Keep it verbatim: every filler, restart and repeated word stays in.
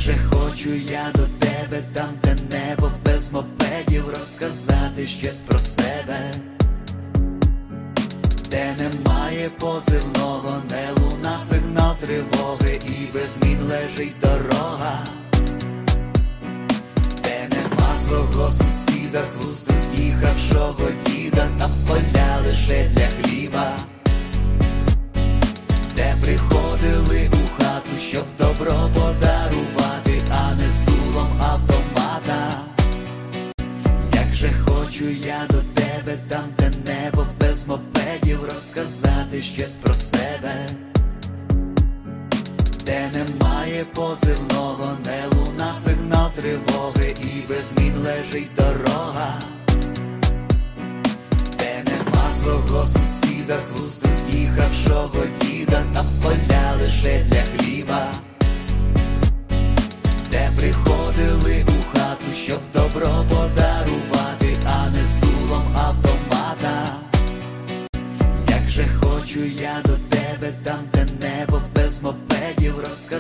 же хочу я до тебе, там де небо без мопедів, розказати щось про себе, де немає позивного, не луна сигнал тривоги, і без змін лежить дорога, де нема злого сусіда, з глузду з'їхавшого діда, там поля лише для хліба, де приходили у хату, щоб добро подарувати, а не з дулом автомата. Як же хочу я до тебе, там де небо без мопедів, розказати щось про себе, де немає позивного, не луна сигнал тривоги, і без змін лежить дорога, де нема злого сусіда, з глузду з'їхавшого діда, там поля лише для хліба, де приходили у хату, щоб добро подарувати, а не з дулом автомата. Як же хочу я до тебе, там де небо без мопедів, розказати